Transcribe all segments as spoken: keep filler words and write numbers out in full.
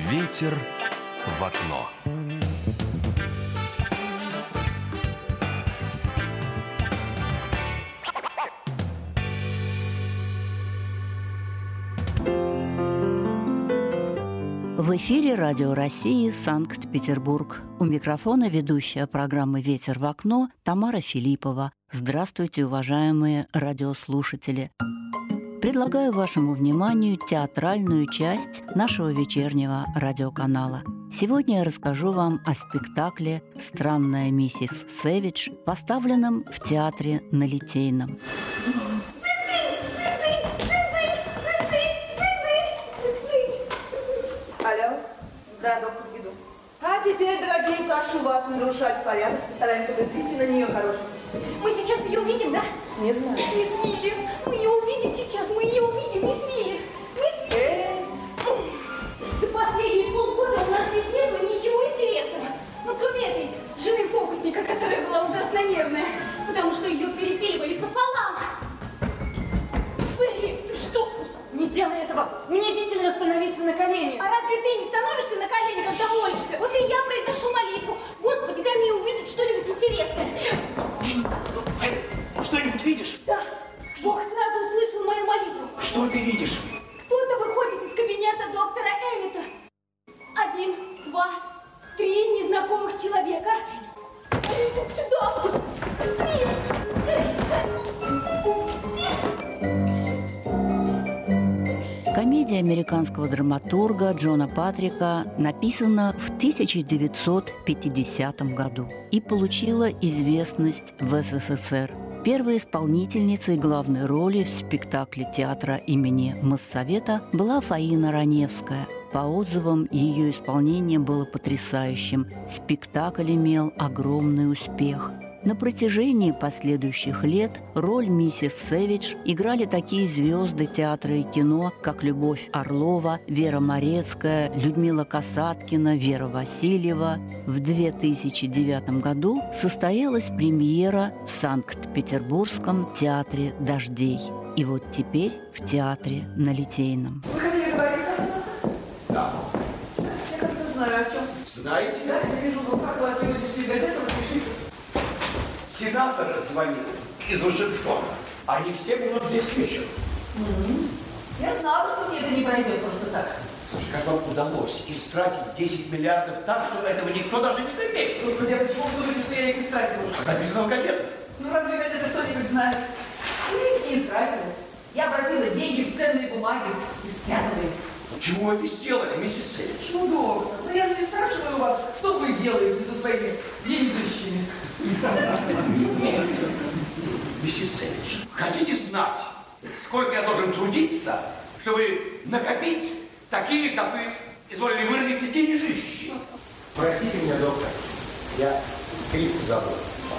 Ветер в окно. В эфире Радио России, Санкт-Петербург. У микрофона ведущая программы «Ветер в окно» Тамара Филиппова. Здравствуйте, уважаемые радиослушатели. Предлагаю вашему вниманию театральную часть нашего вечернего радиоканала. Сегодня я расскажу вам о спектакле «Странная миссис Сэвидж», поставленном в театре на Литейном. Да, доктор, иду. А теперь, дорогие, прошу вас не нарушать порядок. Постараемся произвести на нее хорошее впечатление. Мы сейчас ее увидим, да? Не знаю. Мисс Вилли, мы ее увидим сейчас, мы ее увидим, мисс Вилли. Мисс Вилли. За последние полгода у нас здесь не было ничего интересного. Ну, кроме этой жены фокусника, которая была ужасно нервная, потому что ее перепиливали пополам. Ферри, ты что? Не делай этого! Унизительно становиться на колени! А разве ты не становишься на колени, когда молишься? Вот и я произношу молитву. Господи, дай мне увидеть что-нибудь интересное. Ну, что-нибудь видишь? Да, Бог сразу услышал мою молитву. Что ты видишь? Кто-то выходит из кабинета доктора Эммета. Один, два, три незнакомых человека. Они идут сюда. Быстрее! Комедия американского драматурга Джона Патрика написана в тысяча девятьсот пятидесятом году и получила известность в эс эс эс эр. Первой исполнительницей главной роли в спектакле театра имени Моссовета была Фаина Раневская. По отзывам, ее исполнение было потрясающим. Спектакль имел огромный успех. На протяжении последующих лет роль миссис Сэвидж играли такие звезды театра и кино, как Любовь Орлова, Вера Морецкая, Людмила Касаткина, Вера Васильева. В две тысячи девятом году состоялась премьера в Санкт-Петербургском театре «Дождей». И вот теперь в театре на Литейном. Вы хотели договориться? Да. Я как-то знаю, о чем. Знаете? Да, я вижу, ну как у вас сегодняшние газеты, распишите. Сенатор звонил из Вашингтона. Они все будут здесь к вечеру. Mm-hmm. Я знала, что мне это не пройдет просто так. Слушай, как вам удалось истратить десять миллиардов так, что этого никто даже не заметит? Господи, а почему вы думаете, что я их истратила? Написано в газетах. Ну разве газеты кто-нибудь знает? Я их не истратила. Я обратила деньги в ценные бумаги и спрятала их. Ну, чему вы это сделали, миссис Сэвидж? Ну, доктор, ну я же не спрашиваю вас, что вы делаете со своими деньжищами. Миссис Сэвидж, хотите знать, сколько я должен трудиться, чтобы накопить такие, как вы изволили выразиться, деньжищи? Простите меня, доктор, я скрипку забыл.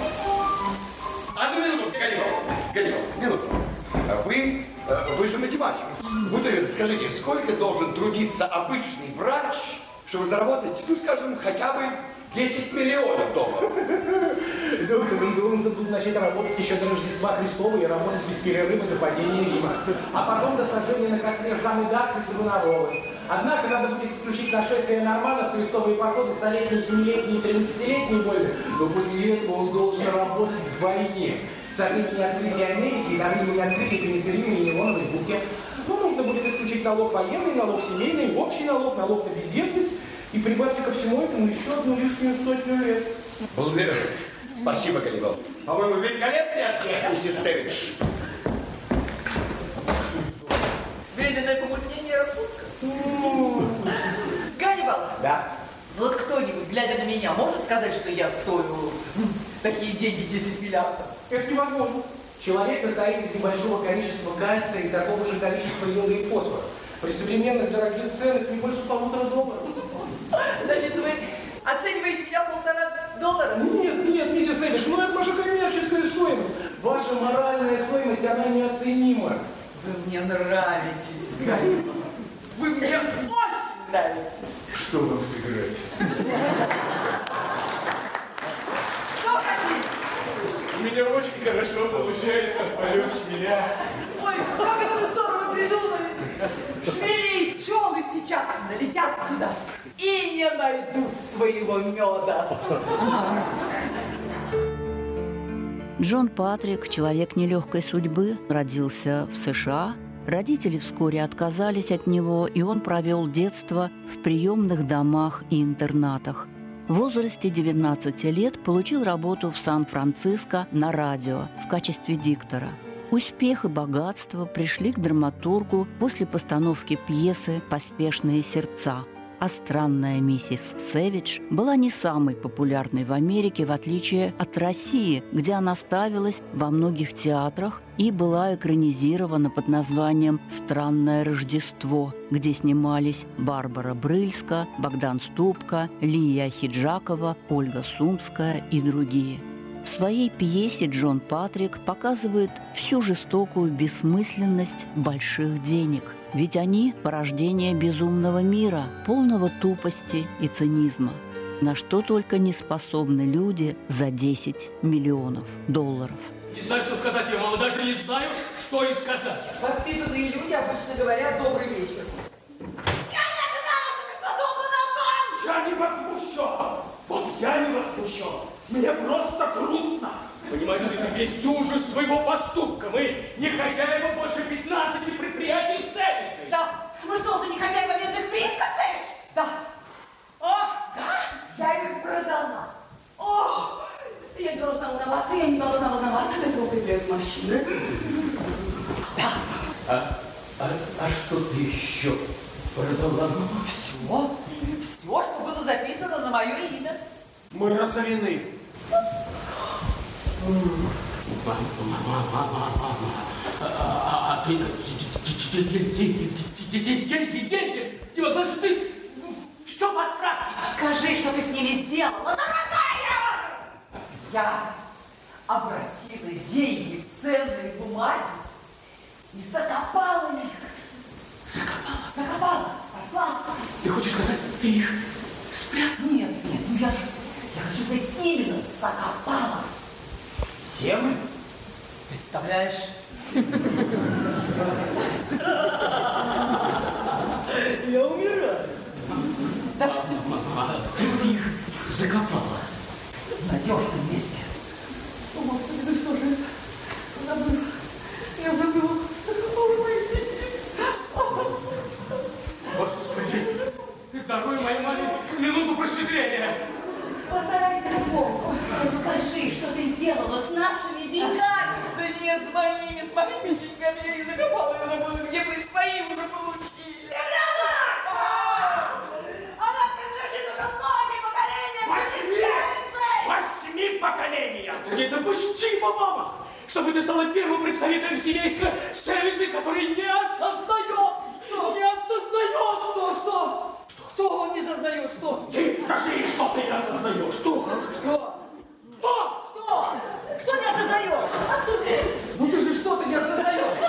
Одну минуту, Ганнибал, Ганнибал, минуту. Вы, вы же математик. Будьте любезны, скажите, сколько должен трудиться обычный врач, чтобы заработать, ну, скажем, хотя бы десять миллионов долларов? Доктор, он должен был начать работать еще до Рождества Христова и работать без перерыва до падения Рима. А потом до сожжения на костре Жанны д'Арк и Савонаролы. Однако надо будет исключить нашествие норманнов, крестовые походы, столетние, семилетние и тринадцатилетние войны. Но после этого он должен работать вдвойне. Со времени открытия Америки и до времени открытия пенициллина и нейлоновой букет. Ну, нужно будет исключить налог военный, налог семейный, общий налог, налог на бездетность. И прибавьте ко всему этому еще одну лишнюю сотню лет. Благодарю. Спасибо, Ганнибал. По-моему, великолепный ответ, миссис Сэвидж. Временное помутнение рассудка. Ганнибал. Да. Вот кто-нибудь, глядя на меня, может сказать, что я стою такие деньги, десять миллиардов? Это невозможно. Человек состоит из небольшого количества кальция и такого же количества йода и фосфора. При современных дорогих ценах не больше полутора долларов. Значит, вы оцениваете меня в полтора доллара? Нет, нет, миссис Сэвидж, ну это ваша коммерческая стоимость. Ваша моральная стоимость, она неоценима. Вы мне нравитесь, Ганнибал. Вы мне очень нравитесь. Что вам сыграть? Что хотите? У меня очень хорошо получается полет шмеля. Ой, как это вы здорово придумали! Шмели, пчелы сейчас налетят сюда. и не найдут своего меда. Джон Патрик, человек нелегкой судьбы, родился в США. Родители вскоре отказались от него, и он провел детство в приемных домах и интернатах. В возрасте девятнадцати лет получил работу в Сан-Франциско на радио в качестве диктора. Успех и богатство пришли к драматургу после постановки пьесы «Поспешные сердца». А странная миссис Сэвидж была не самой популярной в Америке, в отличие от России, где она ставилась во многих театрах и была экранизирована под названием «Странное Рождество», где снимались Барбара Брыльска, Богдан Ступка, Лия Хиджакова, Ольга Сумская и другие. В своей пьесе Джон Патрик показывает всю жестокую бессмысленность больших денег. Ведь они – порождение безумного мира, полного тупости и цинизма. На что только не способны люди за десять миллионов долларов. Не знаю, что сказать, я, мама, даже не знаю, что и сказать. Воспитанные люди обычно говорят «добрый вечер». Я не ожидала, что ты способна на обман! Я не возмущен! Вот я не возмущен! Мне просто грустно! Понимаешь ли ты весь ужас своего поступка? Мы не хозяева больше пятнадцати предприятий Сэвиджей! Да, мы что же не хозяева бедных приисков, Сэвидж? Да. О, да, я их продала. О, я не должна волноваться, я не должна волноваться, для этого появляются морщины. Да. А, а, а что ты еще продала? Все, все, что было записано на мое имя. Мы разорены. Мама, мама, мама, мама. А ты... Деньги, деньги, деньги! Не могла же ты все потратить! Скажи, что ты с ними сделала, дорогая! Я обратила деньги в ценные бумаги и закопала их. Закопала? Закопала, спасла. Ты хочешь сказать, ты их спрятала? Нет, нет, ну я же, я хочу сказать, именно закопала. Землю? Представляешь? Я умираю. Да. Где ты их закопала? В надежном месте. О, Господи, ну что же? Забыла. Я забыла. Господи, ты даруй моей маме минуту просветления. Постарайся вспомнить. Скажи, что ты сделала с нашими деньгами. Да нет, с моими, с моими деньгами. Я их закопала, я забыла, где мы с моими уже получили. Земля наша! Она принадлежит уже многим поколениям. Восьми! Восьми поколения! Это недопустимо, мама! Чтобы ты стала первым представителем семейства Сэвиджей, который не осознает! Что? Не осознает! Что? Что? Что он не сознает? Что? Ты скажи, что ты не осознаешь! Что? Что? Что? Что? Что не осознаешь? Ну ты же что-то не осознаешь.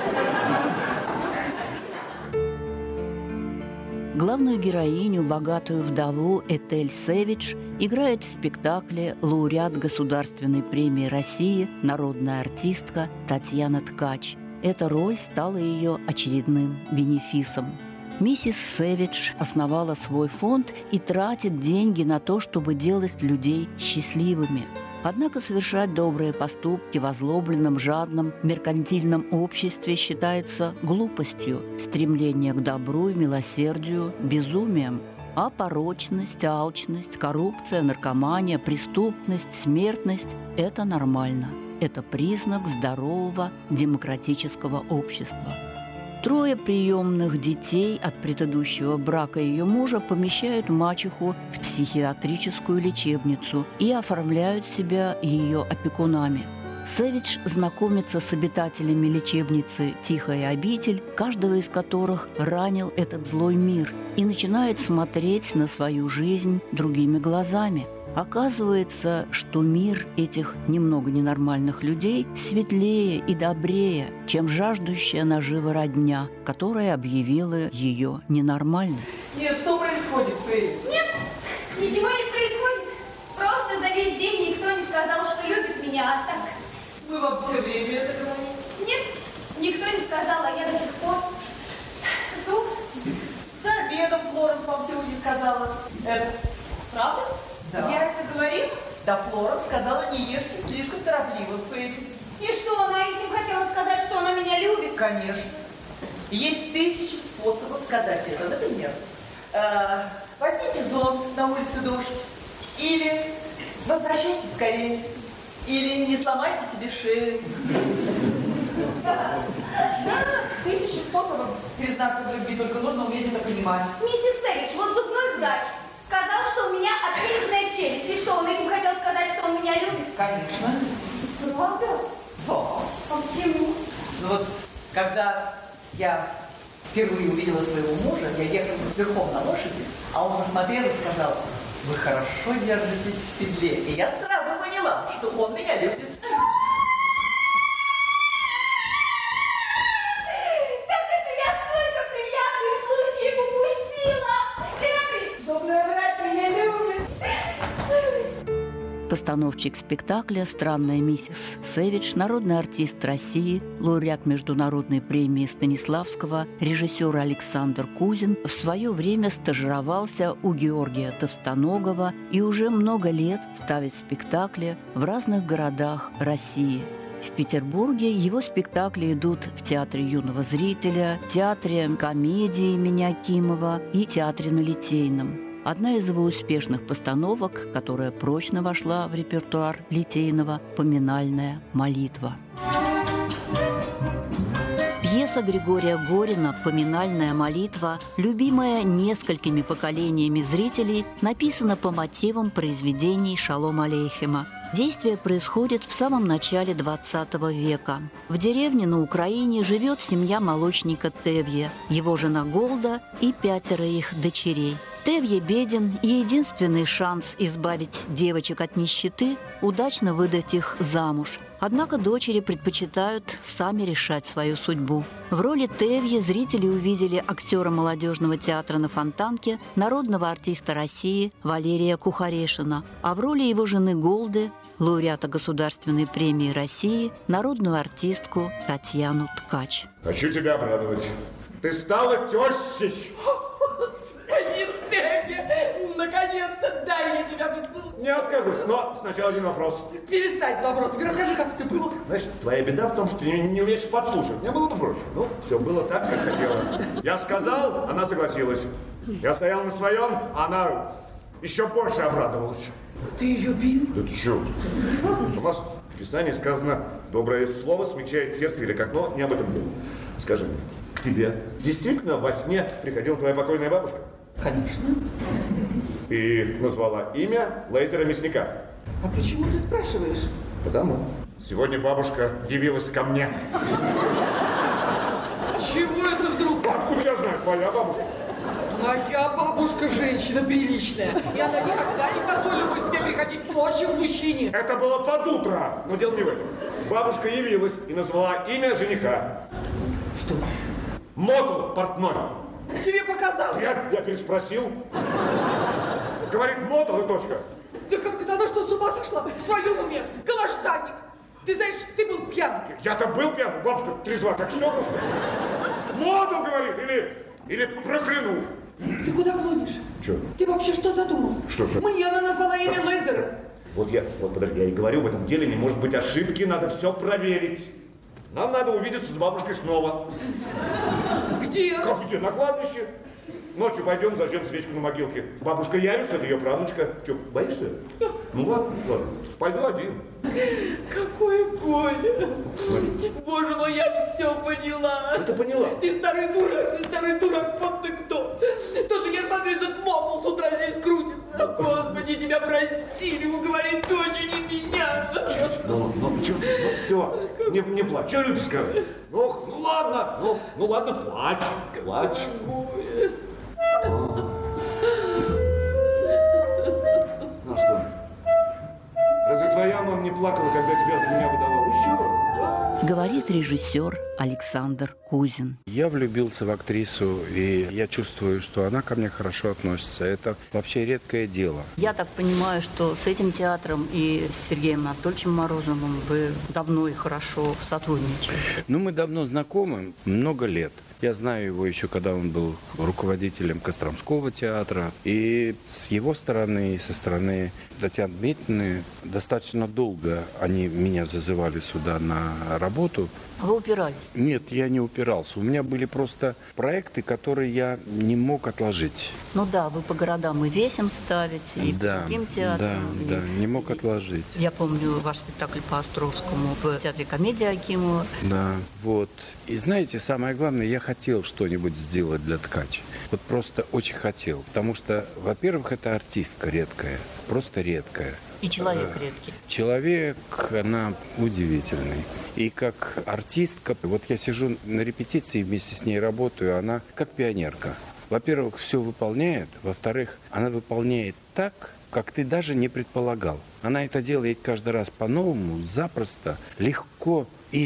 Главную героиню, богатую вдову Этель Сэвидж, играет в спектакле лауреат Государственной премии России, народная артистка Татьяна Ткач. Эта роль стала ее очередным бенефисом. Миссис Сэвидж основала свой фонд и тратит деньги на то, чтобы делать людей счастливыми. Однако совершать добрые поступки в озлобленном, жадном, меркантильном обществе считается глупостью, стремление к добру и милосердию – безумием. А порочность, алчность, коррупция, наркомания, преступность, смертность – это нормально. Это признак здорового демократического общества. Трое приемных детей от предыдущего брака ее мужа помещают мачеху в психиатрическую лечебницу и оформляют себя ее опекунами. Сэвидж знакомится с обитателями лечебницы «Тихая обитель», каждого из которых ранил этот злой мир, и начинает смотреть на свою жизнь другими глазами. Оказывается, что мир этих немного ненормальных людей светлее и добрее, чем жаждущая наживы родня, которая объявила ее ненормальной. Нет, что происходит, Фэй? Нет, ничего не происходит. Просто за весь день никто не сказал, что любит меня, а так... Мы вам все время это говорим. Нет, никто не сказал, а я до сих пор жду. За обедом Флоренс вам сегодня сказала. Это правда? Да. Я это говорила? Да, Флора сказала, не ешьте слишком торопливо, Фейри. И что, она этим хотела сказать, что она меня любит? Конечно. Есть тысячи способов сказать это. Например, э, возьмите зонт, на улице дождь. Или возвращайтесь скорее. Или не сломайте себе шею. Да, Тысячи способов признаться в любви, только нужно уметь это понимать. миссис Сэвидж, вот зубной врач сказал, что у меня отличная челюсть. И что, он этим хотел сказать, что он меня любит? Конечно. Правда? Да. А почему? Ну вот, когда я впервые увидела своего мужа, я ехала верхом на лошади, а он посмотрел и сказал: вы хорошо держитесь в седле. И я сразу поняла, что он меня любит. Так это я столько приятных случаев упустила! Эми, зубной врач меня любит! Постановщик спектакля «Странная миссис Сэвидж», народный артист России, лауреат международной премии Станиславского, режиссер Александр Кузин в свое время стажировался у Георгия Товстоногова и уже много лет ставит спектакли в разных городах России. В Петербурге его спектакли идут в Театре юного зрителя, Театре комедии имени Акимова и Театре на Литейном. Одна из его успешных постановок, которая прочно вошла в репертуар Литейного, «Поминальная молитва». Пьеса Григория Горина «Поминальная молитва», любимая несколькими поколениями зрителей, написана по мотивам произведений Шолом Алейхема. Действие происходит в самом начале двадцатого века. В деревне на Украине живет семья молочника Тевье, его жена Голда и пятеро их дочерей. Тевье беден, и единственный шанс избавить девочек от нищеты – удачно выдать их замуж. Однако дочери предпочитают сами решать свою судьбу. В роли Тевье зрители увидели актера молодежного театра на Фонтанке, народного артиста России Валерия Кухарешина, а в роли его жены Голды – лауреата Государственной премии России, народную артистку Татьяну Ткач. Хочу тебя обрадовать. Ты стала тещей. Господин Тевье, наконец-то, дай я тебя высылку. Не откажусь, но сначала один вопрос. Перестань с вопросами, расскажи, как все было. Знаешь, твоя беда в том, что ты не, не умеешь подслушать. Мне было бы проще. Ну, все было так, как хотела. Я сказал, она согласилась. Я стоял на своем, она еще больше обрадовалась. Ты ее бил? Да ты что? С ума сошла? В Писании сказано, доброе слово смягчает сердце, или как, но не об этом было. Скажи мне, к тебе действительно во сне приходила твоя покойная бабушка? Конечно. И назвала имя Лейзера Мясника. А почему ты спрашиваешь? Потому. Сегодня бабушка явилась ко мне. Чего это вдруг? Откуда я знаю, твоя бабушка? Моя бабушка женщина приличная, и она никогда не позволила бы себе приходить ночью к мужчине. Это было под утро, но дело не в этом. Бабушка явилась и назвала имя жениха. Что? Мотл портной. Тебе показалось? Я, я переспросил. Говорит, мотл и точка. Да как это, она что, с ума сошла? В своем уме? Голоштанник. Ты знаешь, ты был пьян. Я-то был пьян, бабушка трезва, как стеклышко. Мотл, говорит, или, или проклянул. Ты куда клонишь? Че? Ты вообще что задумал? Что, что? Мне она назвала имя Лейзера. Вот я, вот подожди, я и говорю, в этом деле не может быть ошибки, надо все проверить. Нам надо увидеться с бабушкой снова. Где? Как где? На кладбище. Ночью пойдем, зажжем свечку на могилке. Бабушка явится, это ее правнучка. Че, боишься? Ну ладно, ладно. Пойду один. Какое горе. Смотри. Боже мой, я все поняла. Что ты поняла? Ты старый дурак, ты старый дурак, вот ты кто. Тут, я смотрю, тут мотл с утра здесь крутится. Господи, тебя простили, уговори дочь, не меня. Ну, ну, что ты, ну, все, не, не плачь. Что любишь сказать? Ну, ну ладно, ну, ну ладно, плачь, плачь. Горе. Ну что, разве твоя мама не плакала, когда тебя за меня выдавала? Еще? Говорит режиссер Александр Кузин. Я влюбился в актрису, и я чувствую, что она ко мне хорошо относится. Это вообще редкое дело. Я так понимаю, что с этим театром и с Сергеем Анатольевичем Морозовым вы давно и хорошо сотрудничаете. Ну, мы давно знакомы, много лет. Я знаю его еще, когда он был руководителем Костромского театра. И с его стороны, и со стороны Татьяны Дмитриевны достаточно долго они меня зазывали сюда на работу. Вы упирались? Нет, я не упирался. У меня были просто проекты, которые я не мог отложить. Ну да, вы по городам и весим ставите, и да, по другим театрам. Да, и... да, не мог отложить. Я помню ваш спектакль по Островскому в театре комедии Акимова. Да, вот. И знаете, самое главное, я хотел что-нибудь сделать для Ткач. Вот просто очень хотел. Потому что, во-первых, это артистка редкая, просто редкая. И человек редкий. Человек, она удивительный. И как артистка, вот я сижу на репетиции, вместе с ней работаю, она как пионерка. Во-первых, все выполняет. Во-вторых, она выполняет так, как ты даже не предполагал. Она это делает каждый раз по-новому, запросто, легко,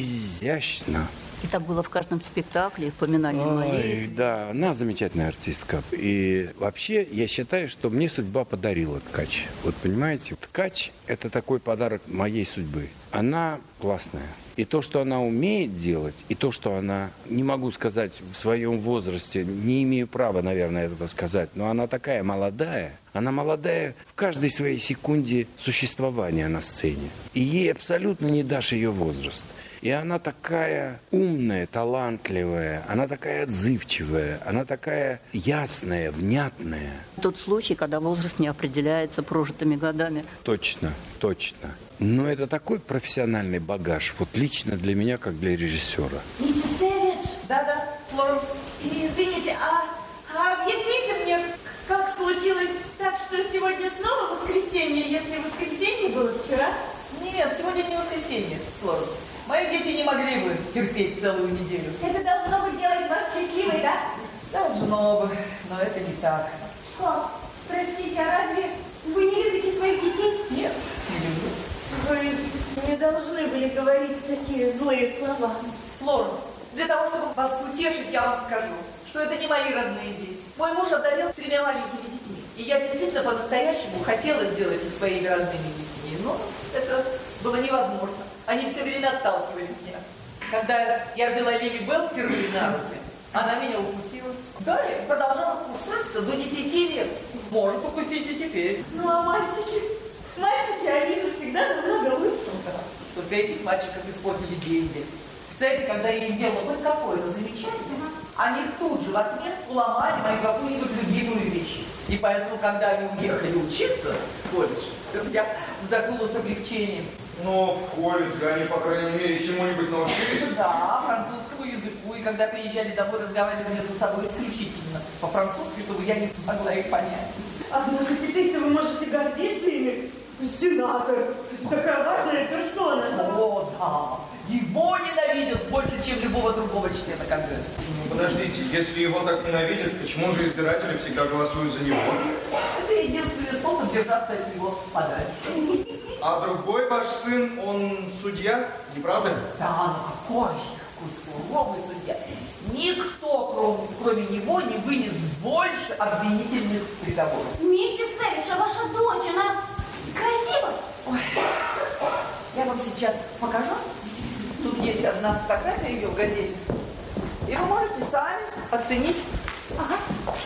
изящно. И так было в каждом спектакле, в поминании молитвы. Да, она замечательная артистка. И вообще, я считаю, что мне судьба подарила Ткач. Вот понимаете, Ткач – это такой подарок моей судьбы. Она классная. И то, что она умеет делать, и то, что она, не могу сказать в своем возрасте, не имею права, наверное, этого сказать, но она такая молодая, она молодая в каждой своей секунде существования на сцене. И ей абсолютно не дашь ее возраст. И она такая умная, талантливая, она такая отзывчивая, она такая ясная, внятная. Тот случай, когда возраст не определяется прожитыми годами. Точно, точно. Но это такой профессиональный багаж, вот лично для меня, как для режиссера. Миссис Сэвидж. Да-да, Флоренс. Извините, а, а объясните мне, как случилось так, что сегодня снова воскресенье, если воскресенье было вчера? Нет, сегодня не воскресенье, Флоренс. Мои дети не могли бы терпеть целую неделю. Это должно быть делать вас счастливой, да? Должно бы, но это не так. Как? Простите, а разве вы не любите своих детей? Нет, не люблю. Вы не должны были говорить такие злые слова. Флоренс, для того, чтобы вас утешить, я вам скажу, что это не мои родные дети. Мой муж одарил тремя маленькими детьми. И я действительно по-настоящему хотела сделать их своими родными детьми. Но это было невозможно. Они все время отталкивали меня. Когда я взяла Лили Белл впервые на руки, она меня укусила. Да, и продолжала кусаться до десяти лет. Может укусить и теперь. Ну а мальчики? Мальчики, они же всегда намного лучше. Только этих мальчиков испортили деньги. Кстати, когда я им делала хоть какое-то замечание, они тут же в отместку ломали мою какую-нибудь любимую вещь. И поэтому, когда они уехали учиться в колледж, я вздохнула с облегчением. Но в колледже они, по крайней мере, чему-нибудь научились? Да, французскому языку. И когда приезжали домой, разговаривали между собой исключительно по-французски, чтобы я не могла их понять. Однако теперь-то вы можете гордиться ими. Сенатор, такая важная персона. О, да. Его ненавидят больше, чем любого другого члена Конгресса. Ну, подождите, если его так ненавидят, почему же избиратели всегда голосуют за него? Это единственный способ держаться от него подальше. А другой ваш сын, он судья, не правда ли? Да, ну какой, какой суровый судья. Никто, кроме, кроме него, не вынес больше обвинительных приговоров. Миссис Сэвидж, а ваша дочь, она красива? Ой, я вам сейчас покажу. Тут есть одна фотография ее в газете. И вы можете сами оценить. Ага.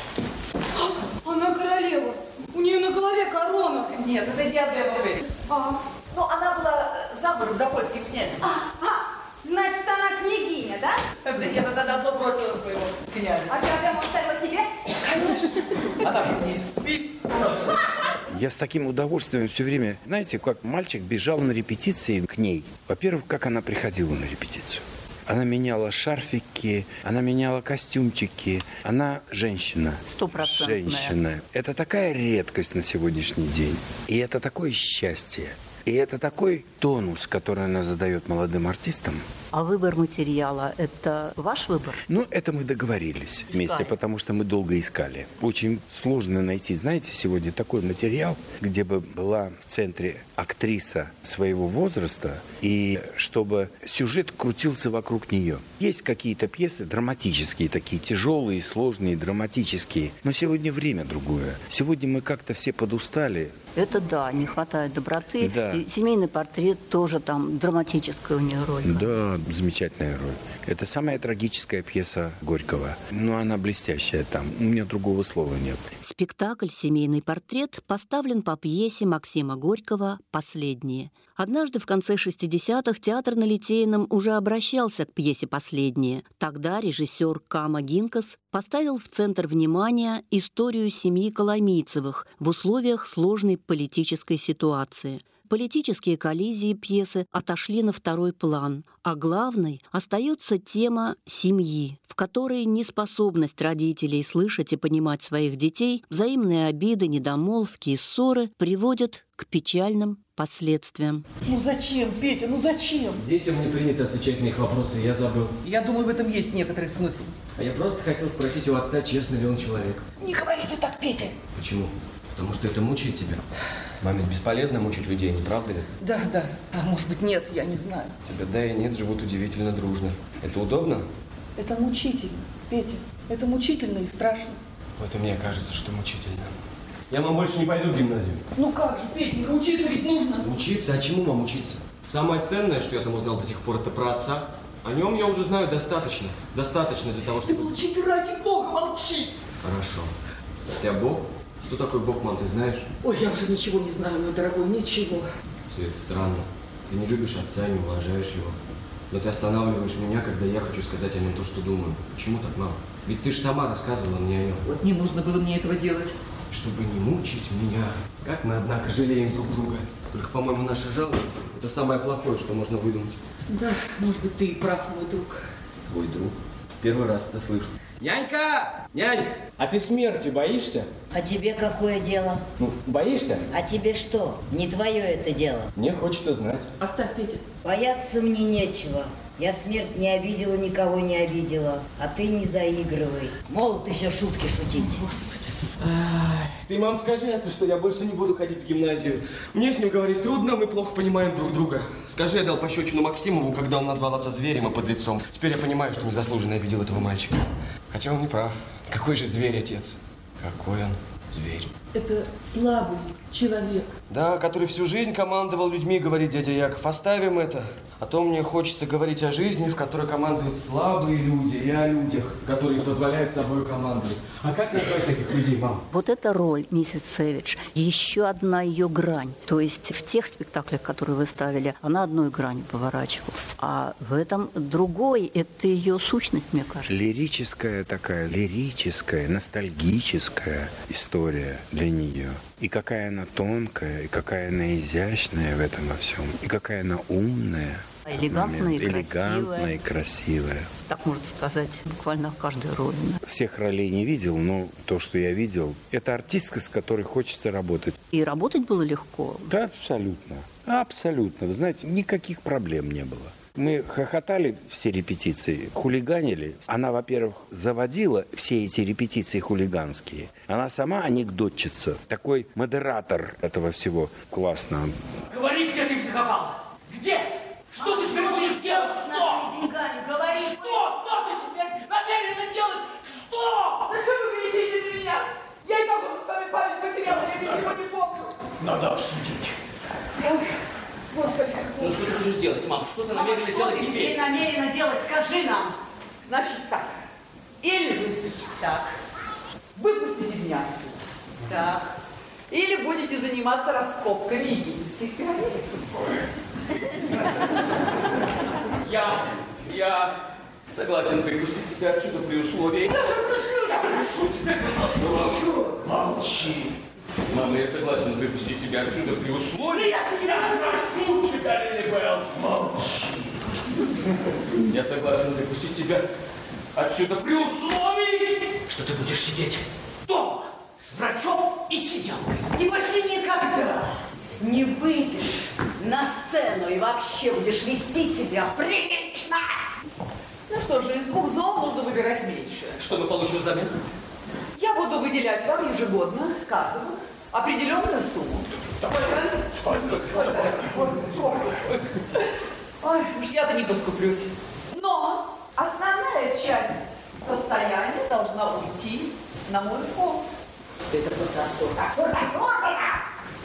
Она королева. У нее на голове корона. Нет, это Диадема Ферри. А. Ну, она была замужем за польским князем. А, а, значит, она княгиня, да? Да нет, она давно бросила своего князя. А Диадему оставила себе? Конечно. Она же не спит. Я с таким удовольствием все время, знаете, как мальчик бежал на репетиции к ней. Во-первых, как она приходила на репетицию. Она меняла шарфики, она меняла костюмчики. Она женщина. Стопроцентная. Женщина. Это такая редкость на сегодняшний день. И это такое счастье. И это такой тонус, который она задает молодым артистам. А выбор материала – это ваш выбор? Ну, это мы договорились Искали. вместе, потому что мы долго искали. Очень сложно найти, знаете, сегодня такой материал, где бы была в центре актриса своего возраста, и чтобы сюжет крутился вокруг нее. Есть какие-то пьесы драматические, такие тяжелые, сложные, драматические, но сегодня время другое. Сегодня мы как-то все подустали. Это да, не хватает доброты. Да. И семейный портрет тоже там драматическая у нее роль. Да, замечательная роль. Это самая трагическая пьеса Горького. Но она блестящая там. У меня другого слова нет. Спектакль «Семейный портрет» поставлен по пьесе Максима Горького «Последние». Однажды в конце шестидесятых театр на Литейном уже обращался к пьесе «Последние». Тогда режиссер Кама Гинкас поставил в центр внимания историю семьи Коломийцевых в условиях сложной политической ситуации. Политические коллизии пьесы отошли на второй план, а главной остается тема семьи, в которой неспособность родителей слышать и понимать своих детей, взаимные обиды, недомолвки и ссоры приводят к печальным последствиям. Ну зачем, Петя, ну зачем? Детям не принято отвечать на их вопросы, я забыл. Я думаю, в этом есть некоторый смысл. А я просто хотел спросить у отца, честный ли он человек. Не говори ты так, Петя. Почему? Потому что это мучает тебя. Вам ведь бесполезно мучить людей, не правда ли? Да, да. А может быть нет, я не знаю. Тебя да и нет живут удивительно дружно. Это удобно? Это мучительно, Петя. Это мучительно и страшно. Вот и мне кажется, что мучительно. Я, мам, больше не пойду в гимназию. Ну как же, Петенька, учиться ведь нужно. Учиться? А чему, мам, учиться? Самое ценное, что я там узнал до сих пор, это про отца. О нем я уже знаю достаточно. Достаточно для того, чтобы... Ты молчи, ты ради Бога, молчи. Хорошо. У тебя Бог? Что такое Бог, мам, ты знаешь? Ой, я уже ничего не знаю, мой дорогой, ничего. Все это странно. Ты не любишь отца, не уважаешь его. Но ты останавливаешь меня, когда я хочу сказать о нем то, что думаю. Почему так, мам? Ведь ты же сама рассказывала мне о нем. Вот не нужно было мне этого делать. Чтобы не мучить меня. Как мы, однако, жалеем друг друга. Только, по-моему, наша жалость – это самое плохое, что можно выдумать. Да, может быть, ты и прав, мой друг. Твой друг? Первый раз это слышу. Нянька! Нянь! А ты смерти боишься? А тебе какое дело? Ну, боишься? А тебе что? Не твое это дело. Мне хочется знать. Оставь, Петя. Бояться мне нечего. Я смерть не обидела, никого не обидела. А ты не заигрывай. Молод еще шутки шутить. Господи. Ай, ты, мам, скажи отцу, что я больше не буду ходить в гимназию. Мне с ним говорить трудно, мы плохо понимаем друг друга. Скажи, я дал пощечину Максимову, когда он назвал отца зверем и подлецом. Теперь я понимаю, что незаслуженно обидел этого мальчика. Хотя он не прав. Какой же зверь, отец? Какой он зверь? Это слабый человек. Да, который всю жизнь командовал людьми, говорит дядя Яков. Оставим это. А то мне хочется говорить о жизни, в которой командуют слабые люди, и о людях, которые позволяют собой командовать. А как назвать таких людей, мам? Вот эта роль миссис Сэвидж, еще одна ее грань. То есть в тех спектаклях, которые вы ставили, она одной гранью поворачивалась. А в этом другой, это ее сущность, мне кажется. Лирическая такая, лирическая, ностальгическая история для нее. И какая она тонкая, и какая она изящная в этом во всем, и какая она умная. Элегантная и красивая. Элегантная и красивая. Так можно сказать буквально в каждой роли. Да? Всех ролей не видел, но то, что я видел, это артистка, с которой хочется работать. И работать было легко? Да, абсолютно. Абсолютно. Вы знаете, никаких проблем не было. Мы хохотали все репетиции, хулиганили. Она, во-первых, заводила все эти репетиции хулиганские. Она сама анекдотчица, такой модератор этого всего. Классно. Говори, где ты их закопал? Где? Что ты теперь будешь делать? С нашими деньгами, говори. Что? Что ты теперь намерена делать? Что? Да что вы кричите на меня? Я и так уже с вами память потеряла, я ничего не помню. Надо обсудить. Ой, Господи. Ну что ты будешь делать, мам? Что ты намерена Что делать ты теперь? теперь намерена делать? Скажи нам. Значит так. Или вы так. Выпустите меня отсюда. Так. Или будете заниматься раскопками египетских пирамид. Я, я согласен выпустить тебя отсюда при условии... Я же прошу, Я прошу тебя, пожалуйста. Молчи. Мама, я согласен выпустить тебя отсюда при условии... Я же Я прошу тебя, Лили Белл. Молчи. Я согласен выпустить тебя отсюда при условии... Что ты будешь сидеть дома с врачом и сиделкой. И больше никогда не выйдешь на сцену и вообще будешь вести себя прилично. Ну что же, из двух зол нужно выбирать меньше. Что мы получим взамен? Я буду выделять вам ежегодно, каждому, определенную сумму. Сколько? Сколько? Сколько? Ой, уж я-то не поскуплюсь. Но основная часть состояния должна уйти на мой фонд. Это просто абсурд. Абсурд, абсурд!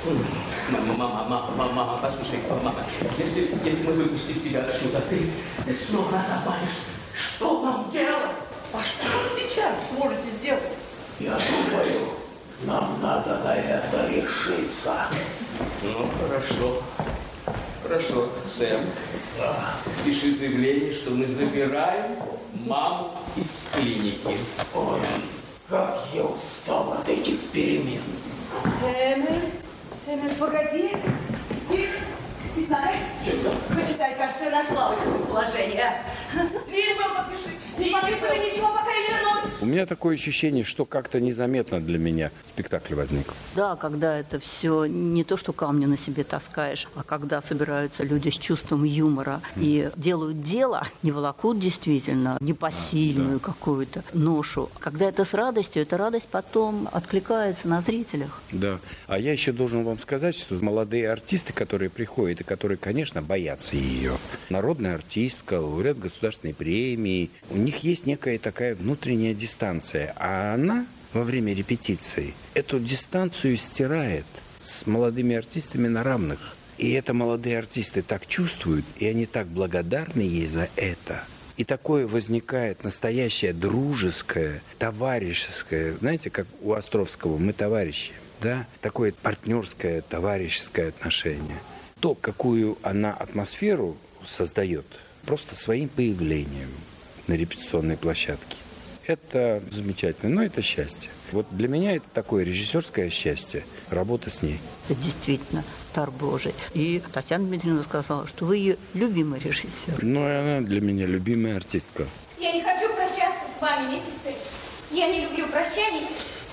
Мама, мама, мама, мама, мама, послушай, мама, если, если мы выпустим тебя отсюда, ты, ты снова нас обманешь. Что нам делать? А что вы сейчас можете сделать? Я думаю, нам надо на это решиться. Ну, хорошо. Хорошо, Сэм. Пиши заявление, что мы забираем маму из клиники. Ой, как я устал от этих перемен. Сэмер, Сэмер, погоди. Тихо, тихо. Почитай, кажется, я нашла выход из положения. Фильм подпиши. Не подписывай ничего, пока я не вернусь. У меня такое ощущение, что как-то незаметно для меня спектакль возник. Да, когда это все не то, что камни на себе таскаешь, а когда собираются люди с чувством юмора mm. и делают дело, не волокут действительно непосильную да, да. какую-то ношу. Когда это с радостью, эта радость потом откликается на зрителях. Да. А я еще должен вам сказать, что молодые артисты, которые приходят и которые, конечно, боятся ее. Народная артистка, лауреат государственной премии. У них есть некая такая внутренняя дистанция. А она во время репетиции эту дистанцию стирает с молодыми артистами на равных. И это молодые артисты так чувствуют, и они так благодарны ей за это. И такое возникает настоящее дружеское, товарищеское, знаете, как у Островского, мы товарищи, да? Такое партнерское, товарищеское отношение. То, какую она атмосферу создает, просто своим появлением на репетиционной площадке. Это замечательно, но это счастье. Вот для меня это такое режиссерское счастье, работа с ней. Это действительно дар Божий. И Татьяна Дмитриевна сказала, что вы ее любимый режиссер. Ну, и она для меня любимая артистка. Я не хочу прощаться с вами, миссис Сэвидж. Я не люблю прощаний.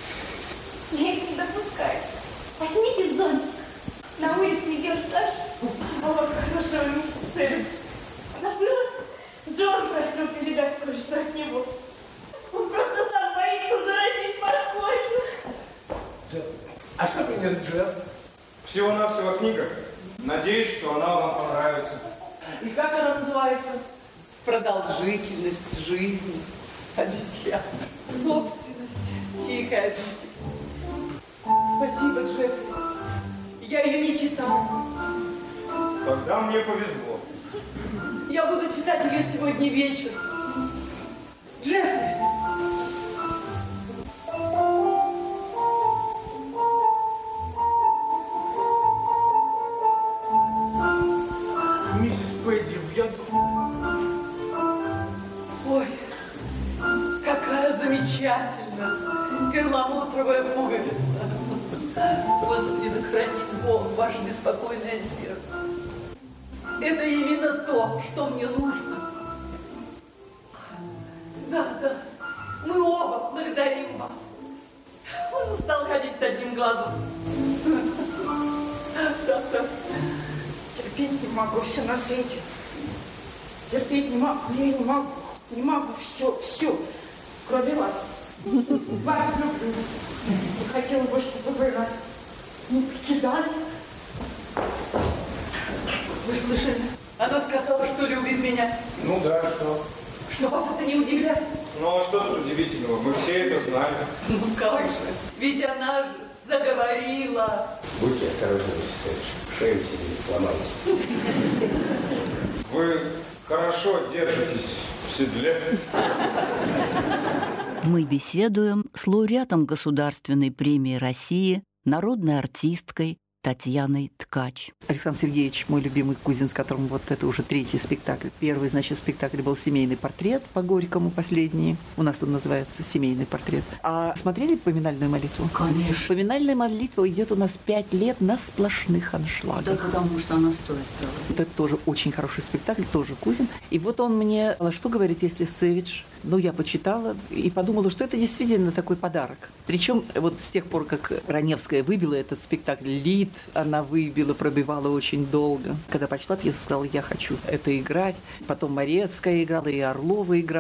Я их не допускаю. Возьмите зонтик. На улице идет дождь. О, хорошо, миссис Сэвидж. Джон просил передать кое-что от него. Он просто сам боится заразить Москвой. А что принес Джефф? Всего-навсего книга. Надеюсь, что она вам понравится. И как она называется? Продолжительность жизни. Обезьяна. Собственность. Тихая обитель. Спасибо, Джеффри. Я ее не читала. Тогда мне повезло. Я буду читать ее сегодня вечером. Джеффри! Миссис Пэдди, я думаю... Ой, какая замечательная перламутровая пуговица. Господи, да хранит Бог ваше беспокойное сердце. Это именно то, что мне нужно. Да, да, мы оба благодарим вас. Он устал ходить с одним глазом. Да, да. Терпеть не могу все на свете. Терпеть не могу, я не могу. Не могу, все, все, кроме вас. Вас люблю. И хотела бы, чтобы вы нас не покидали. Вы слышали? Она сказала, что любит меня. Ну да, что? Что вас это не удивляет? Ну а что тут удивительного? Мы все это знали. Ну как же? Ведь она же заговорила. Будьте осторожны, миссис Сэвидж. Шею себе не сломайте. Вы хорошо держитесь в седле. Мы беседуем с лауреатом Государственной премии России, народной артисткой Татьяной Ткач. Александр Сергеевич, мой любимый Кузин, с которым вот это уже третий спектакль. Первый, значит, спектакль был «Семейный портрет» по Горькому, последний. У нас он называется «Семейный портрет». А смотрели «Поминальную молитву»? Конечно. «Поминальная молитва» идет у нас пять лет на сплошных аншлагах. Да, потому что она стоит того. Это тоже очень хороший спектакль, тоже Кузин. И вот он мне, что говорит, если Сэвидж? Ну, я почитала и подумала, что это действительно такой подарок. Причем вот с тех пор, как Раневская выбила этот спектакль, Лид она выбила, пробивала очень долго. Когда прочла пьесу, сказала, я хочу это играть. Потом Морецкая играла, и Орлова играла.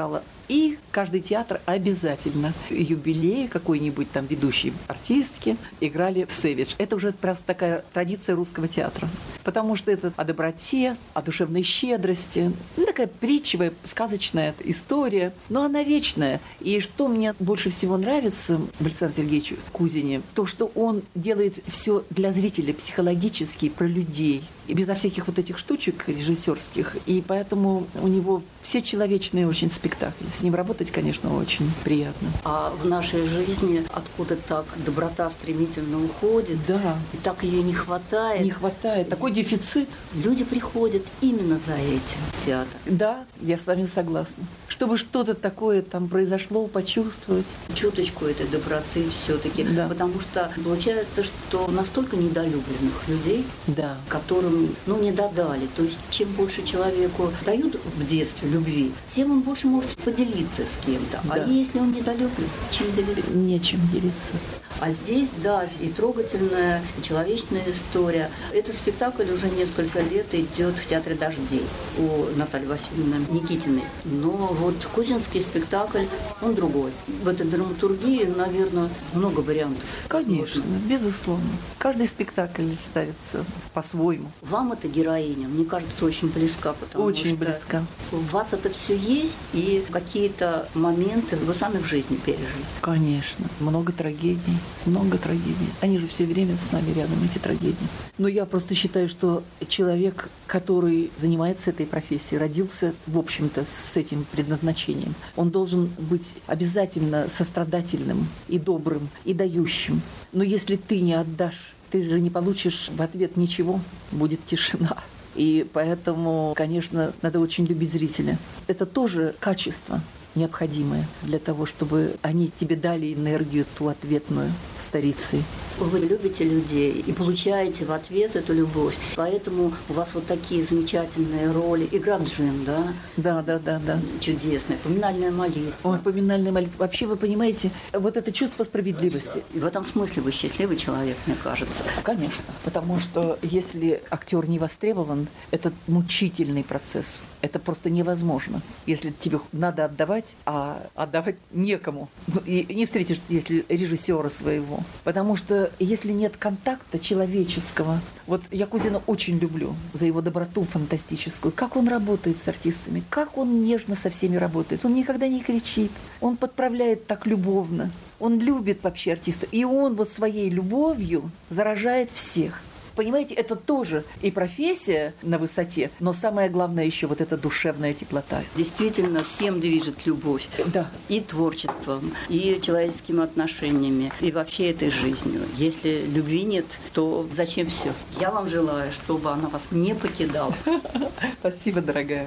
И каждый театр обязательно юбилей какой-нибудь там ведущей артистки играли «Сэвидж». Это уже просто такая традиция русского театра. Потому что это о доброте, о душевной щедрости. Ну, такая притчевая, сказочная история, но она вечная. И что мне больше всего нравится в Александре Сергеевиче Кузине, то, что он делает все для зрителя психологически, про людей. И безо всяких вот этих штучек режиссерских. И поэтому у него все человечные очень спектакли. С ним работать, конечно, очень приятно. А в нашей жизни откуда так доброта стремительно уходит, да. И так ее не хватает. Не хватает. Такой дефицит. Люди приходят именно за этим в театр. Да, я с вами согласна. Чтобы что-то такое там произошло, почувствовать. Чуточку этой доброты все-таки. Да. Потому что получается, что настолько недолюбленных людей, да. которым ну, не додали. То есть чем больше человеку дают в детстве любви, тем он больше может поделиться с кем-то. Да. А если он недолюблен, чем делиться? Нечем делиться. А здесь, да, и трогательная, и человечная история. Этот спектакль уже несколько лет идет в Театре Дождей у Натальи Васильевны Никитиной. Но вот кузинский спектакль, он другой. В этой драматургии, наверное, много вариантов. Конечно, безусловно. Каждый спектакль ставится по-своему. Вам эта героиня, мне кажется, очень близка. Потому очень что близка. У вас это все есть, и какие-то моменты вы сами в жизни пережили. Конечно. Много трагедий. Много трагедий. Они же все время с нами рядом, эти трагедии. Но я просто считаю, что человек, который занимается этой профессией, родился, в общем-то, с этим предназначением, он должен быть обязательно сострадательным и добрым, и дающим. Но если ты не отдашь, ты же не получишь в ответ ничего, будет тишина. И поэтому, конечно, надо очень любить зрителя. Это тоже качество необходимое для того, чтобы они тебе дали энергию ту ответную старицей. Вы любите людей и получаете в ответ эту любовь. Поэтому у вас вот такие замечательные роли. Игра Джин, да? Да, да, да, да. Чудесная. Поминальная молитва. Ой, поминальная молитва. Вообще, вы понимаете, вот это чувство справедливости. И в этом смысле вы счастливый человек, мне кажется. Конечно. Потому что если актер не востребован, это мучительный процесс. Это просто невозможно. Если тебе надо отдавать, а отдавать некому. И не встретишь, если режиссера своего. Потому что если нет контакта человеческого, вот я Кузина очень люблю за его доброту фантастическую. Как он работает с артистами, как он нежно со всеми работает. Он никогда не кричит, он подправляет так любовно. Он любит вообще артиста. И он вот своей любовью заражает всех. Понимаете, это тоже и профессия на высоте, но самое главное еще вот эта душевная теплота. Действительно, всем движет любовь. Да. И творчеством, и человеческими отношениями, и вообще этой жизнью. Если любви нет, то зачем все? Я вам желаю, чтобы она вас не покидала. Спасибо, дорогая.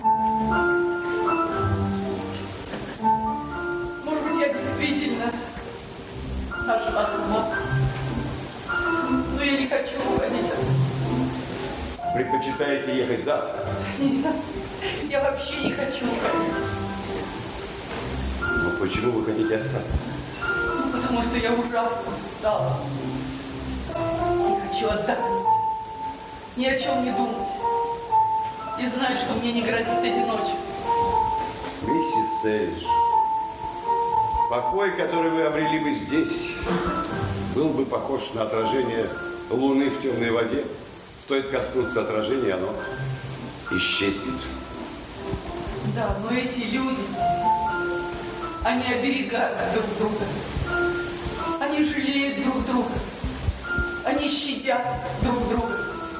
Может быть, я действительно сошла с ума. Но я не хочу уходить отсюда. Предпочитаете ехать завтра? Нет, я вообще не хочу уходить. Но почему вы хотите остаться? Ну, потому что я ужасно устала. Не хочу отдохнуть. Ни о чем не думать. И знаю, что мне не грозит одиночество. Миссис Сэвидж, покой, который вы обрели бы здесь, был бы похож на отражение луны в темной воде. Стоит коснуться отражения, оно исчезнет. Да, но эти люди, они оберегают друг друга. Они жалеют друг друга. Они щадят друг друга.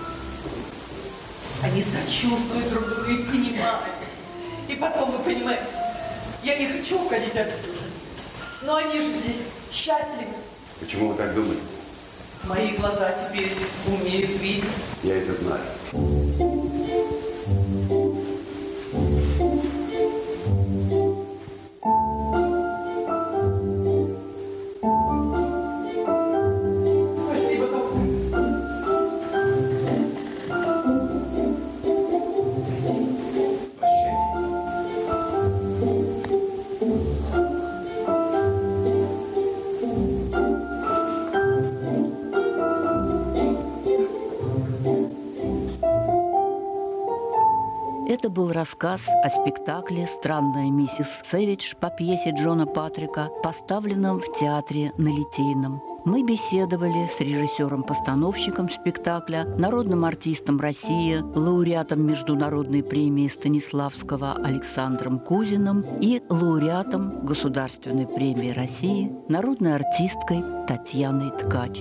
Они сочувствуют друг другу и понимают. И потом, вы понимаете, я не хочу уходить отсюда. Но они же здесь счастливы. Почему вы так думаете? Мои глаза теперь умеют видеть. Я это знаю. Спасибо, доктор. Это был рассказ о спектакле «Странная миссис Сэвидж» по пьесе Джона Патрика, поставленном в театре на Литейном. Мы беседовали с режиссером-постановщиком спектакля, народным артистом России, лауреатом Международной премии Станиславского Александром Кузиным и лауреатом Государственной премии России, народной артисткой Татьяной Ткач.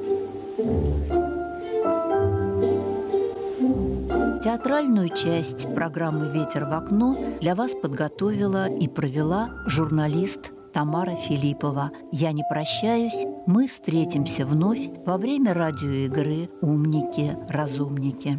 Театральную часть программы «Ветер в окно» для вас подготовила и провела журналист Тамара Филиппова. Я не прощаюсь, мы встретимся вновь во время радиоигры «Умники-разумники».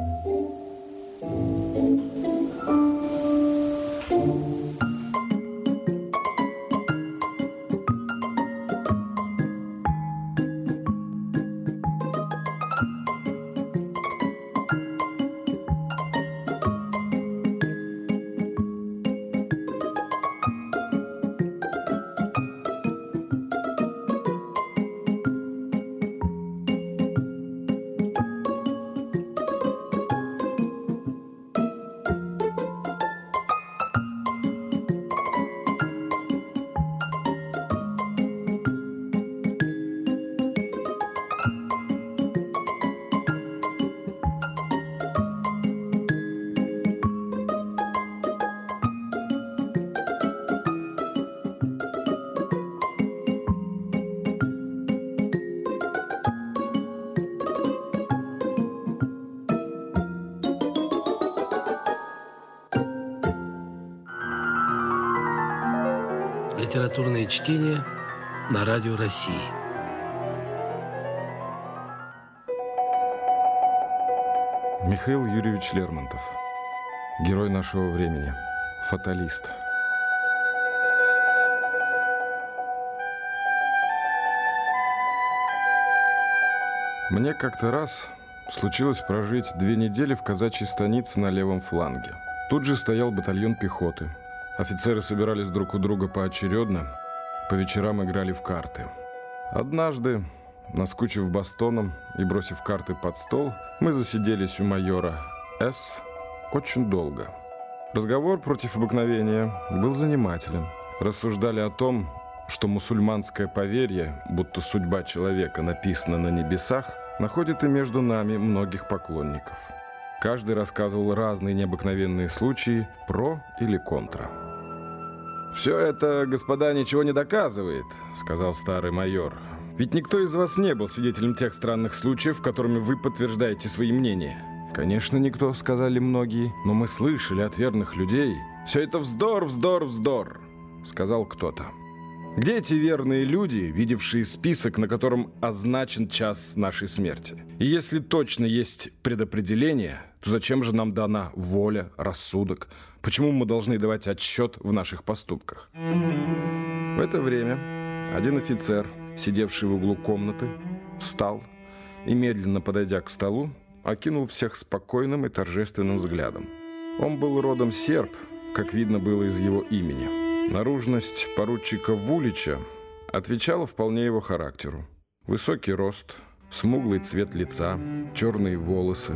Литературное чтение на Радио России. Михаил Юрьевич Лермонтов. Герой нашего времени. Фаталист. Мне как-то раз случилось прожить две недели в казачьей станице на левом фланге. Тут же стоял батальон пехоты. Офицеры собирались друг у друга поочередно, по вечерам играли в карты. Однажды, наскучив бастоном и бросив карты под стол, мы засиделись у майора С. очень долго. Разговор против обыкновения был занимателен. Рассуждали о том, что мусульманское поверье, будто судьба человека написана на небесах, находит и между нами многих поклонников. Каждый рассказывал разные необыкновенные случаи про или контра. «Все это, господа, ничего не доказывает», — сказал старый майор. «Ведь никто из вас не был свидетелем тех странных случаев, которыми вы подтверждаете свои мнения». «Конечно, никто», — сказали многие, «но мы слышали от верных людей». «Все это вздор, вздор, вздор», — сказал кто-то. «Где эти верные люди, видевшие список, на котором означен час нашей смерти? И если точно есть предопределение, то зачем же нам дана воля, рассудок? Почему мы должны давать отсчет в наших поступках?» В это время один офицер, сидевший в углу комнаты, встал и, медленно подойдя к столу, окинул всех спокойным и торжественным взглядом. Он был родом серб, как видно было из его имени. Наружность поручика Вулича отвечала вполне его характеру. Высокий рост, смуглый цвет лица, черные волосы,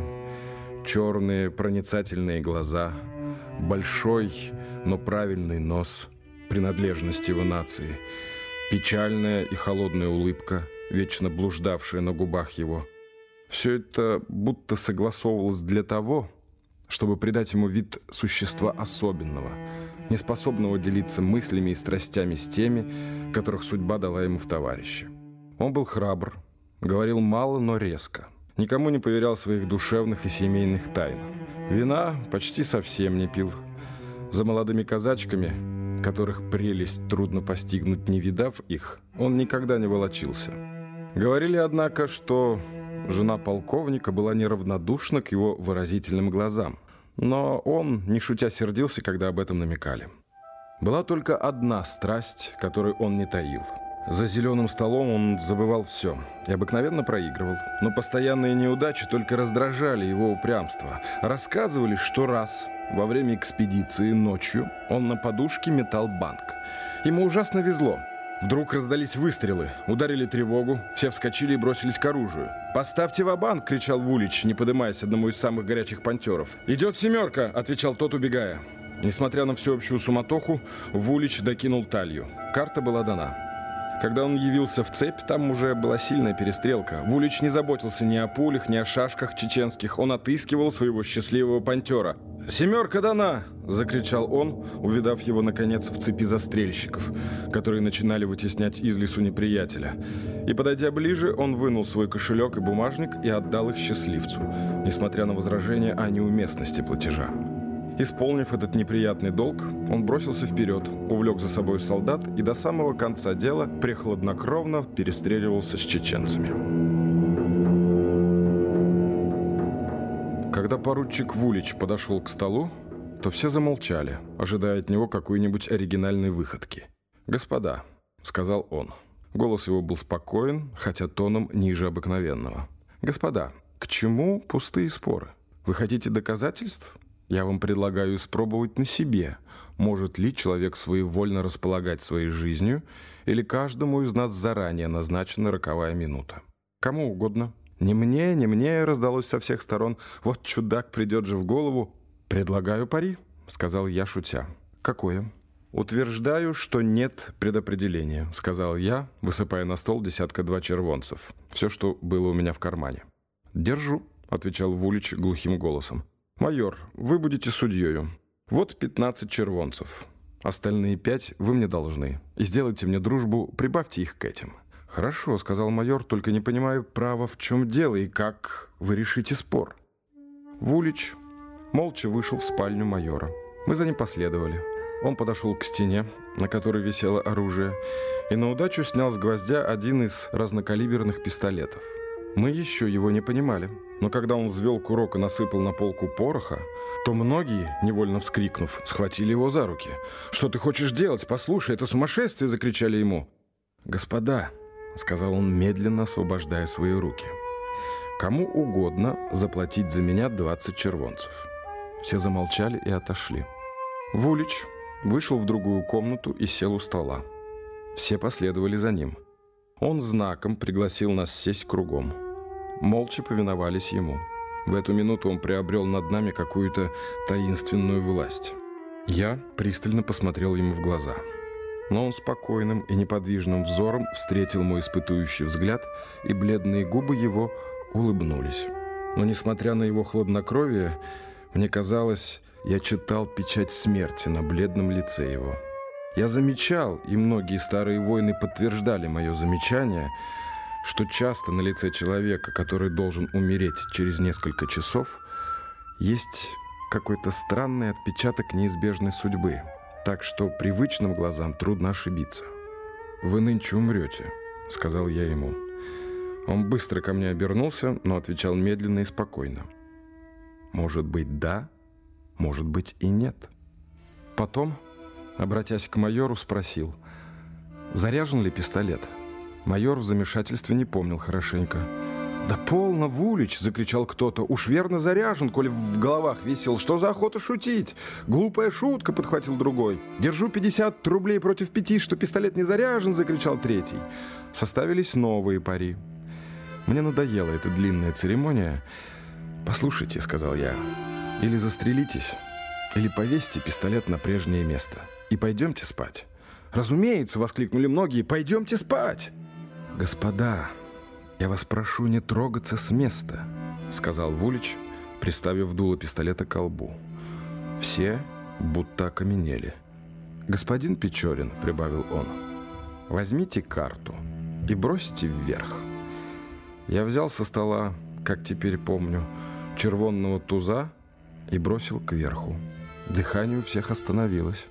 черные проницательные глаза, большой, но правильный нос, принадлежность его нации, печальная и холодная улыбка, вечно блуждавшая на губах его. Все это будто согласовывалось для того, чтобы придать ему вид существа особенного, неспособного делиться мыслями и страстями с теми, которых судьба дала ему в товарищи. Он был храбр, говорил мало, но резко. Никому не поверял своих душевных и семейных тайн. Вина почти совсем не пил. За молодыми казачками, которых прелесть трудно постигнуть, не видав их, он никогда не волочился. Говорили, однако, что жена полковника была неравнодушна к его выразительным глазам. Но он, не шутя, сердился, когда об этом намекали. Была только одна страсть, которую он не таил. За зеленым столом он забывал все и обыкновенно проигрывал. Но постоянные неудачи только раздражали его упрямство. Рассказывали, что раз во время экспедиции ночью он на подушке метал банк. Ему ужасно везло. Вдруг раздались выстрелы, ударили тревогу, все вскочили и бросились к оружию. «Поставьте ва-банк!» — кричал Вулич, не подымаясь одному из самых горячих понтеров. «Идет семерка!» — отвечал тот, убегая. Несмотря на всеобщую суматоху, Вулич докинул талью. Карта была дана. Когда он явился в цепь, там уже была сильная перестрелка. Вулич не заботился ни о пулях, ни о шашках чеченских. Он отыскивал своего счастливого понтера. «Семерка дана!» — закричал он, увидав его, наконец, в цепи застрельщиков, которые начинали вытеснять из лесу неприятеля. И, подойдя ближе, он вынул свой кошелек и бумажник и отдал их счастливцу, несмотря на возражения о неуместности платежа. Исполнив этот неприятный долг, он бросился вперед, увлек за собой солдат и до самого конца дела прехладнокровно перестреливался с чеченцами. Когда поручик Вулич подошел к столу, то все замолчали, ожидая от него какой-нибудь оригинальной выходки. «Господа», — сказал он. Голос его был спокоен, хотя тоном ниже обыкновенного. «Господа, к чему пустые споры? Вы хотите доказательств? Я вам предлагаю испробовать на себе, может ли человек своевольно располагать своей жизнью, или каждому из нас заранее назначена роковая минута. Кому угодно. Не мне, не мне, раздалось со всех сторон. Вот чудак придет же в голову. Предлагаю пари, сказал я, шутя. Какое? Утверждаю, что нет предопределения, сказал я, высыпая на стол десятка два червонцев. Все, что было у меня в кармане. Держу, отвечал Вулич глухим голосом. «Майор, вы будете судьёю. Вот пятнадцать червонцев. Остальные пять вы мне должны. И сделайте мне дружбу, прибавьте их к этим». «Хорошо», — сказал майор, — «только не понимаю, право, в чем дело и как вы решите спор». Вулич молча вышел в спальню майора. Мы за ним последовали. Он подошел к стене, на которой висело оружие, и на удачу снял с гвоздя один из разнокалиберных пистолетов. Мы еще его не понимали, но когда он взвел курок и насыпал на полку пороха, то многие, невольно вскрикнув, схватили его за руки. «Что ты хочешь делать? Послушай, это сумасшествие!» — закричали ему. «Господа», — сказал он, медленно освобождая свои руки, — «кому угодно заплатить за меня двадцать червонцев». Все замолчали и отошли. Вулич вышел в другую комнату и сел у стола. Все последовали за ним. Он знаком пригласил нас сесть кругом. Молча повиновались ему. В эту минуту он приобрел над нами какую-то таинственную власть. Я пристально посмотрел ему в глаза. Но он спокойным и неподвижным взором встретил мой испытующий взгляд, и бледные губы его улыбнулись. Но, несмотря на его хладнокровие, мне казалось, я читал печать смерти на бледном лице его. Я замечал, и многие старые воины подтверждали мое замечание, что часто на лице человека, который должен умереть через несколько часов, есть какой-то странный отпечаток неизбежной судьбы, так что привычным глазам трудно ошибиться. «Вы нынче умрете», — сказал я ему. Он быстро ко мне обернулся, но отвечал медленно и спокойно. «Может быть, да, может быть и нет». Потом, обратясь к майору, спросил, заряжен ли пистолет. Майор в замешательстве не помнил хорошенько. «Да полно, Вулич!» — закричал кто-то. «Уж верно заряжен, коли в головах висел. Что за охота шутить? Глупая шутка!» — подхватил другой. «Держу пятьдесят рублей против пяти, что пистолет не заряжен!» — закричал третий. Составились новые пари. Мне надоела эта длинная церемония. «Послушайте», — сказал я, — «или застрелитесь, или повесьте пистолет на прежнее место. И пойдемте спать». «Разумеется!» — воскликнули многие. «Пойдемте спать!» «Господа, я вас прошу не трогаться с места», — сказал Вулич, приставив дуло пистолета к колбу. Все будто окаменели. «Господин Печорин», — прибавил он, — «возьмите карту и бросьте вверх». Я взял со стола, как теперь помню, червонного туза и бросил кверху. Дыхание у всех остановилось.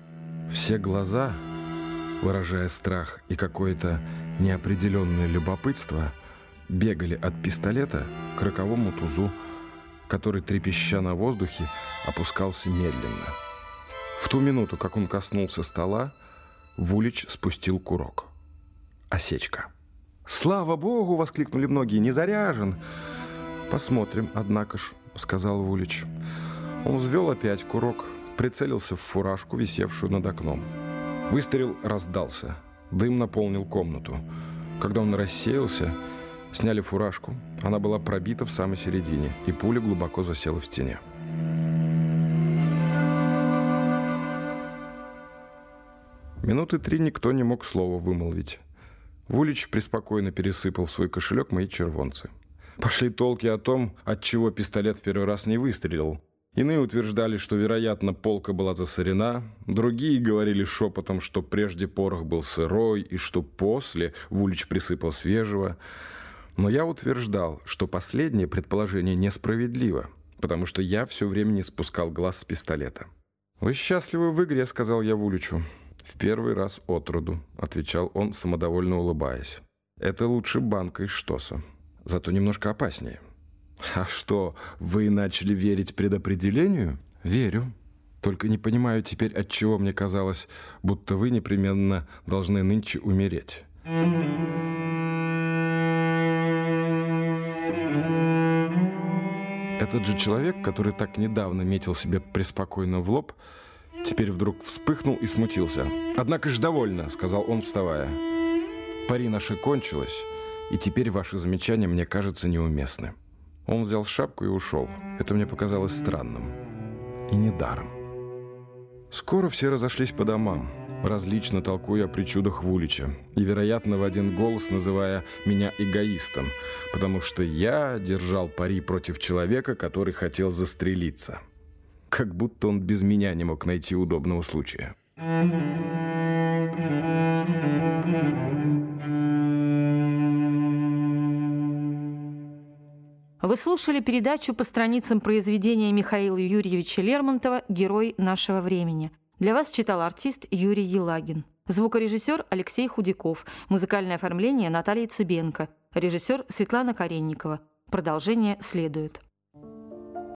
Все глаза, выражая страх и какое-то неопределенное любопытство, бегали от пистолета к роковому тузу, который, трепеща на воздухе, опускался медленно. В ту минуту, как он коснулся стола, Вулич спустил курок. Осечка. «Слава Богу!» — воскликнули многие. «Не заряжен!» «Посмотрим, однако ж», — сказал Вулич. Он взвел опять курок, прицелился в фуражку, висевшую над окном. Выстрел раздался. Дым наполнил комнату. Когда он рассеялся, сняли фуражку. Она была пробита в самой середине, и пуля глубоко засела в стене. Минуты три никто не мог слова вымолвить. Вулич преспокойно пересыпал в свой кошелек мои червонцы. Пошли толки о том, отчего пистолет в первый раз не выстрелил. Иные утверждали, что, вероятно, полка была засорена. Другие говорили шепотом, что прежде порох был сырой, и что после Вулич присыпал свежего. Но я утверждал, что последнее предположение несправедливо, потому что я все время не спускал глаз с пистолета. «Вы счастливы в игре», — сказал я Вуличу. «В первый раз отроду», — отвечал он, самодовольно улыбаясь. «Это лучше банка из штоса, зато немножко опаснее». «А что, вы начали верить предопределению?» «Верю. Только не понимаю теперь, отчего мне казалось, будто вы непременно должны нынче умереть». Этот же человек, который так недавно метил себе преспокойно в лоб, теперь вдруг вспыхнул и смутился. «Однако ж довольно», — сказал он, вставая. «Пари наше кончилось, и теперь ваши замечания мне кажутся неуместны». Он взял шапку и ушел. Это мне показалось странным. И недаром. Скоро все разошлись по домам, различно толкуя о причудах Вулича, и, вероятно, в один голос называя меня эгоистом, потому что я держал пари против человека, который хотел застрелиться. Как будто он без меня не мог найти удобного случая. Вы слушали передачу по страницам произведения Михаила Юрьевича Лермонтова «Герой нашего времени». Для вас читал артист Юрий Елагин. Звукорежиссер Алексей Худяков. Музыкальное оформление Наталья Цыбенко. Режиссер Светлана Каренникова. Продолжение следует.